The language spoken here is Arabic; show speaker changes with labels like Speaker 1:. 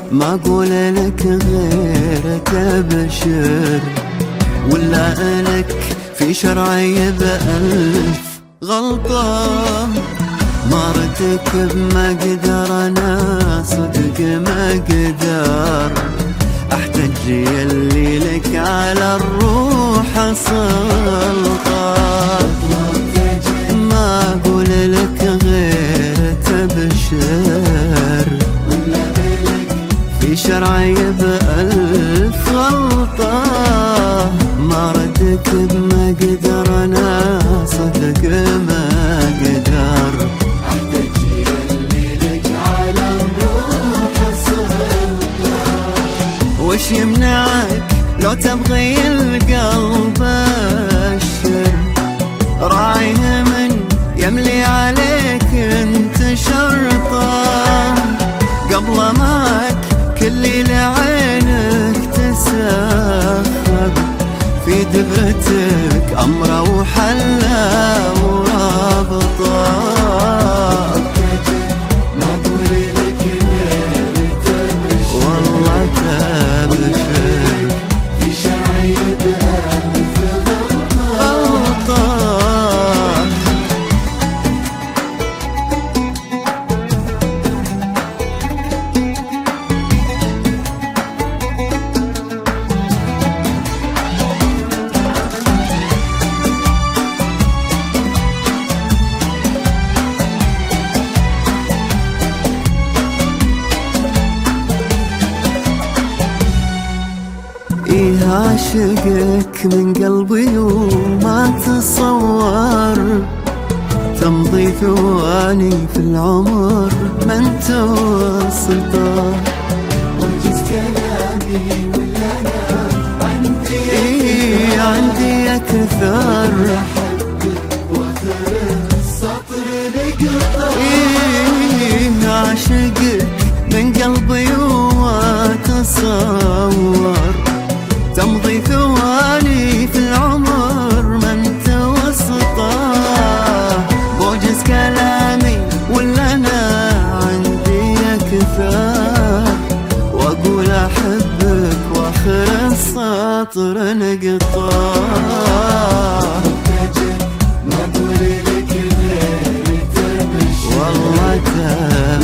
Speaker 1: ما اقول لك غير تبشر، ولا لك في شرعي بألف غلطة. ما ارتكب ما اقدر انا صدق ما اقدر، احتج يلي لك على الروح سلطة. ما اقول لك غير تبشر، في شرعي بألف غلطة. ما ارتكب ما اقدر انا صدق ما اقدر، وش يمنعك لو تبغي القلب الشر، راعيه من يملي عليك انت شرطه. قبل معك كل لعينك تسخب، في دبتك أمره وحلا ورابطه. إيه عاشقك من قلبي وما تصور، تمضي ثواني في العمر ما انت وصلته. وجز كلامي ولا انا عندي إيه عندي اكثر، السطر نقطه. إيه عاشقك من قلبي وما تصور، تمضي ثواني في العمر ما انت وسطه. بوجز كلامي ولا انا عندي اكثر، واقول احبك واخر السطر نقطه. ما اقول لك غير تبشر، والله